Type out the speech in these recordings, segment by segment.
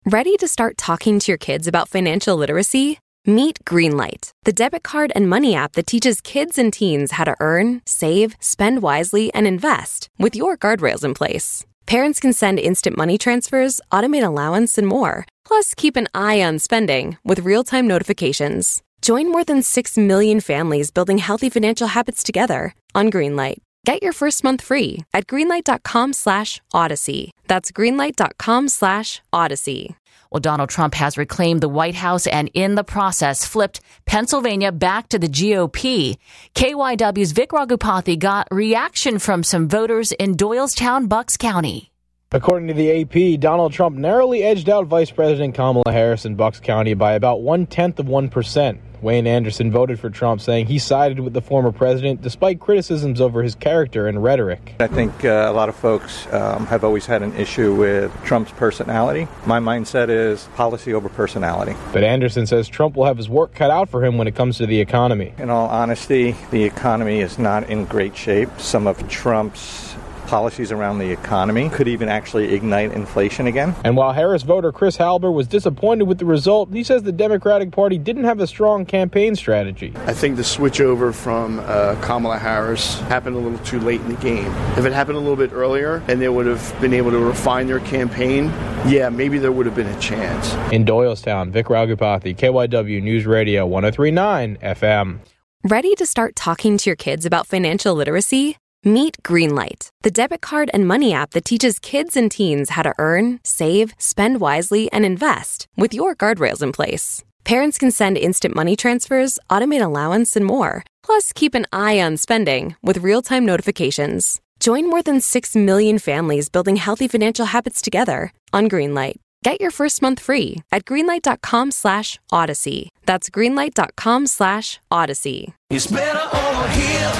Ready to start talking to your kids about financial literacy? Meet Greenlight, the debit card and money app that teaches kids and teens how to earn, save, spend wisely, and invest with your guardrails in place. Parents can send instant money transfers, automate allowance, and more. Plus, keep an eye on spending with real-time notifications. Join more than 6 million families building healthy financial habits together on Greenlight. Get your first month free at greenlight.com/Odyssey. That's greenlight.com/Odyssey. Well, Donald Trump has reclaimed the White House and in the process flipped Pennsylvania back to the GOP. KYW's Vic Raghupathy got reaction from some voters in Doylestown, Bucks County. According to the AP, Donald Trump narrowly edged out Vice President Kamala Harris in Bucks County by about 0.1%. Wayne Anderson voted for Trump, saying he sided with the former president despite criticisms over his character and rhetoric. I think a lot of folks have always had an issue with Trump's personality. My mindset is policy over personality. But Anderson says Trump will have his work cut out for him when it comes to the economy. In all honesty, the economy is not in great shape. Some of Trump's policies around the economy could even actually ignite inflation again. And while Harris voter Chris Halber was disappointed with the result, he says the Democratic Party didn't have a strong campaign strategy. I think the switch over from Kamala Harris happened a little too late in the game. If it happened a little bit earlier and they would have been able to refine their campaign, yeah, maybe there would have been a chance. In Doylestown, Vic Raghupathy, KYW News Radio 103.9 FM. Ready to start talking to your kids about financial literacy? Meet Greenlight, the debit card and money app that teaches kids and teens how to earn, save, spend wisely, and invest with your guardrails in place. Parents can send instant money transfers, automate allowance, and more. Plus, keep an eye on spending with real-time notifications. Join more than 6 million families building healthy financial habits together on Greenlight. Get your first month free at greenlight.com/Odyssey. That's greenlight.com/Odyssey. It's better over here.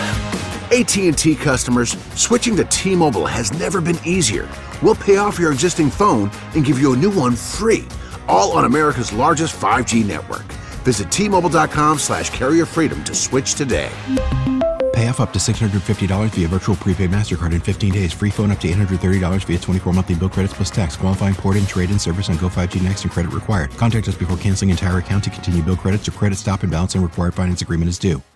AT&T customers, switching to T-Mobile has never been easier. We'll pay off your existing phone and give you a new one free, all on America's largest 5G network. Visit T-Mobile.com/carrier freedom to switch today. Pay off up to $650 via virtual prepaid MasterCard in 15 days. Free phone up to $830 via 24 monthly bill credits plus tax. Qualifying port and trade-in service on Go 5G Next and credit required. Contact us before canceling entire account to continue bill credits or credit stop and balance and required finance agreement is due.